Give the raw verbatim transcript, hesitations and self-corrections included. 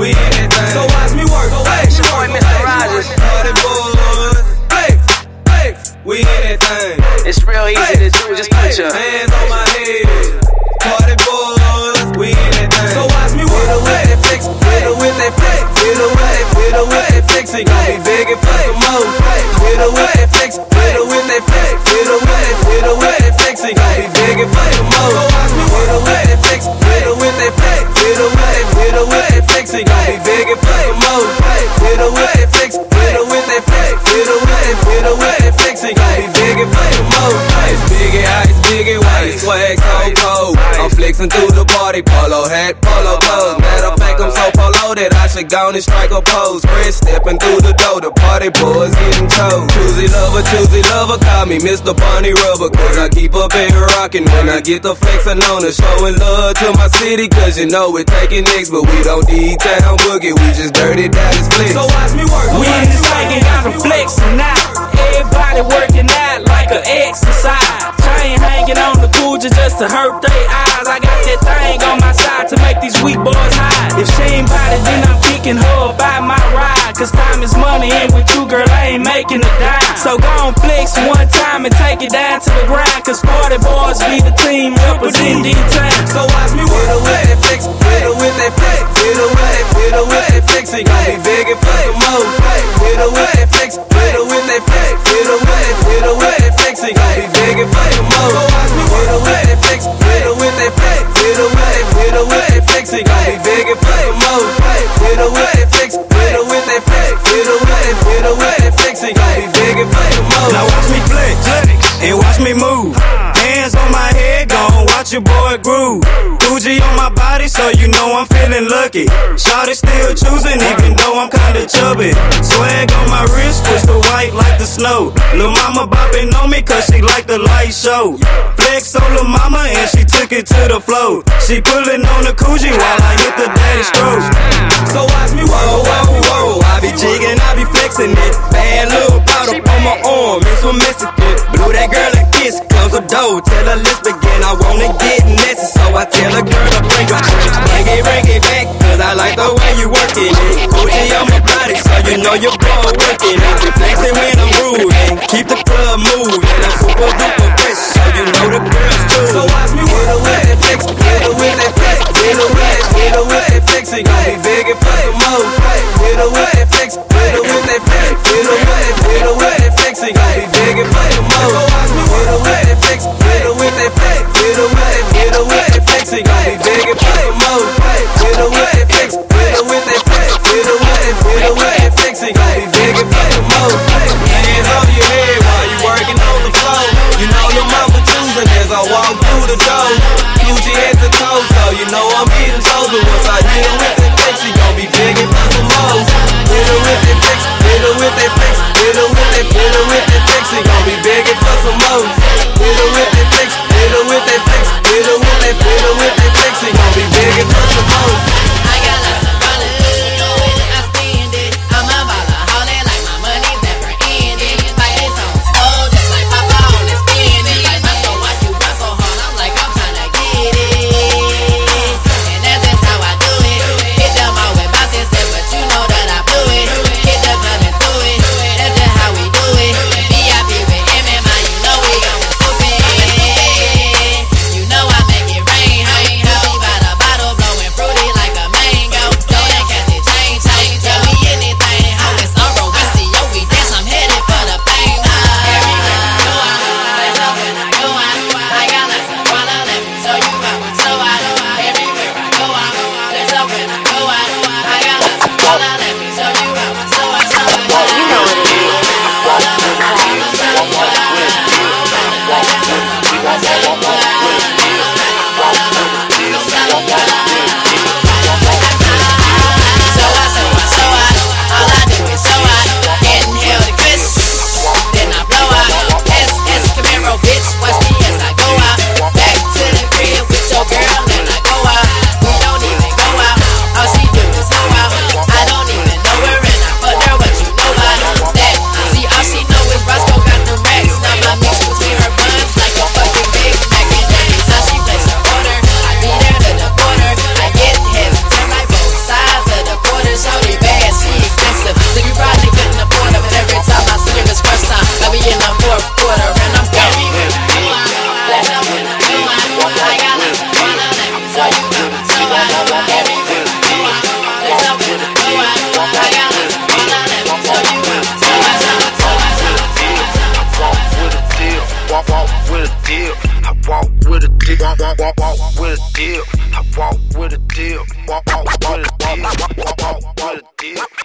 we in that thing. So watch me work, hey, It's your boy, Mister Rogers. Party boys, hey, hey, we in that thing. It's real easy to do, just put your hands on my head. Party boys, we in that thing. So watch me work, fiddle with that flex, fiddle with that flex, fiddle with that, fiddle with that flex. He gon' be begging for some more. Fiddle with that flex, fiddle with that flex, fiddle with that, fiddle with that flex. He gon' be begging for some more. So watch me fiddle with that flex, fiddle with that flex, fiddle with that, fiddle with that flex. He gon' be begging for some more. Fiddle with that flex, fiddle with that flex, fiddle with that, fiddle with that flex. He gon' be begging for some more. Ice biggie, ice biggie, white swag so cold. I'm flexing through the party, polo hat, polo clothes. Matter of fact, I'm so polo that I should go and strike a pose. Chris stepping through the door, the party boys getting chose. Choosy lover, choosy lover, call me Mister Bunny Rubber. Cause I keep up and rockin' when I get the flexin' on her. Showing love to my city, cause you know we're taking nicks. But we don't need town boogie, we just dirty Dallas flicks. So watch me work. We in this thing and got them flexin' out. Everybody working out like an exercise. Chain hanging on the coochie just to hurt their eyes. I got that thing on my side to make these weak boys hide. If she ain't bout it, then I'm picking her up by my ride. Cause time is money, and with you, girl, I ain't making a dime. So go on flex one time and take it down to the ground. Cause party boys be the team representing these times. So watch me fiddle with that flex, fiddle with that flex, fiddle with that, fiddle with that flex. He gon' be begging for some more. Fiddle with that flex, fiddle with that flex, fiddle with that, fiddle with that flex. He gon' be begging for some more. So watch me fiddle with that flex, fiddle with that flex, fiddle with that, fiddle with that flex. He gon' be begging for some more. Fiddle with that flex, fiddle with that flex, fiddle with that, fiddle with that flex. He gon' be begging for some more. Now watch me flex and watch me move. Hands on my head, gon' watch your boy groove. Gucci on my body, so you know I'm feeling lucky. Shawty still choosing, even though I'm kinda chubby. Swag on my wrist, crystal white like the snow. Lil' mama bopping on me, cause she like the light show. Flex on lil' mama, and she took it to the floor. She pulling on the Gucci while I hit the daddy stroke. So watch me whoa, whoa, whoa. I be jigging, I be flexing it. Bad little bottle on my arm, it's from Mexican. Blew that girl a kiss, close the door, tell her let's begin. I wanna get messy, so I tell a girl to bring her. Bring it, bring it back, cause I like the way you working it. Gucci on my body, so you know your boy working it. We flexing when I'm grooving, keep the club moving. I'm super duper fresh, so you know the girls too. So watch me fiddle with that flex, fiddle with that flex, fiddle with that, fiddle with that flex. He gon' be begging for some more. Fiddle with that flex, fiddle with that flex, fiddle with that, fiddle with that flex. He gon' be begging for some more. So watch me fiddle with that flex, fiddle with that flex, fiddle with that, fiddle with that flex. He gon' be begging for some more. Fiddle with that flex, fiddle with that flex, fiddle with that, fiddle with that flex. He gon' be begging for some more. Hands on your head while you working on the floor. You know your mama choosing as I walk through the door. Gucci head to toe, so you know I'm getting chosen. Once I hit him with that flex, he gon' be begging for some more. Hit him with that flex, hit him with that flex, hit him with that, hit him with that flex. He gon' be begging for some more. Hit him with that flex, hit him with that flex, hit him with that, hit him with that flex. He gon' be begging for some more. I got lots of dollars, you know it, I spend it. I'm a ballaholic, like my money never ending. Like it's on slow, just like Papa on the spinning. Like my soul, why you run so hard? I'm like I'm tryna get it, and that's just how I do with a dip, walk, walk, walk, walk with a dip. I walk with a dip, walk, walk with a dip, walk, walk with a dip.